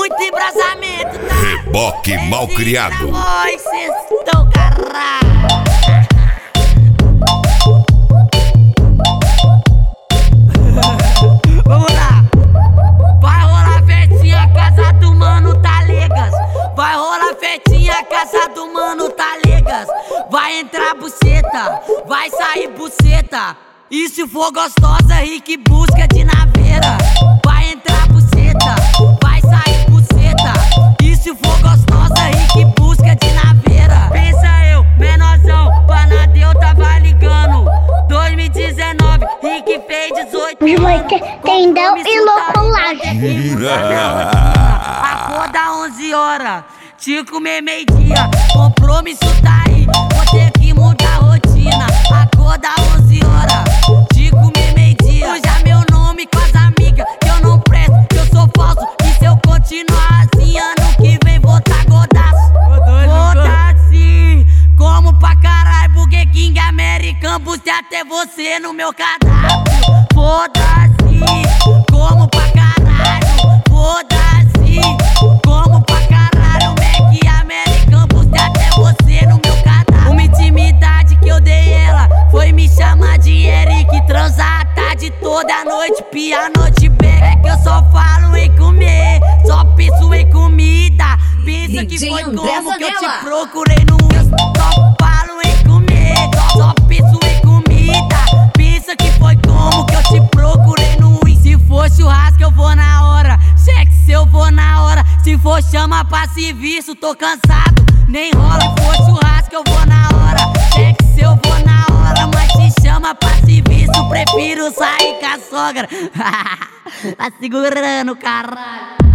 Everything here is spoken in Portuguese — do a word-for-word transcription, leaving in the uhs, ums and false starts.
muito embrasamento, tá? Reboque mal criado. Oi, cês tão caralho. Vamos lá. Vai rolar festinha, casa do mano Talegas. Vai rolar festinha, casa do mano Talegas. Vai entrar buceta, vai sair buceta. E se for gostosa, Rick busca de naveira. Vai entrar buceta, vai sair buceta. E se for gostosa, Rick busca de naveira. Pensa eu, menorzão, Panadeu tava ligando. dois mil e dezenove, Rick fez dezoito anos. Tendão e locolagem. Acorda onze horas, te comer meio-dia. Compromisso tá aí, vou ter que mudar a rotina. Acorda onze horas, te comer meio-dia. Usa meu nome com as amigas, que eu não presto, que eu sou falso. E se eu continuar assim, ano que vem vou tá godaço. Foda-se, como pra caralho, Burger King, American, bustei até você no meu cadastro. Foda-se, como pra caralho. Foda-se, como pra caralho, Mac American, bustei até você no meu cadastro. Uma intimidade que eu dei ela foi me chamar de Eric. Transar a tarde toda a noite, pia a noite bem. É que eu só falo em comer, só penso em comida. Pensa que foi como que eu te procurei no Insta. Só falo em comer, só penso em comida. Pensa que foi como que eu te procurei no Insta. Se for churrasco eu vou na hora, sexo eu vou na hora. Se for chama pra serviço, tô cansado, nem rola. Se for churrasco eu vou na hora, sexo eu vou na hora. Mas se chama pra serviço, prefiro sair com a sogra. Tá segurando, caralho.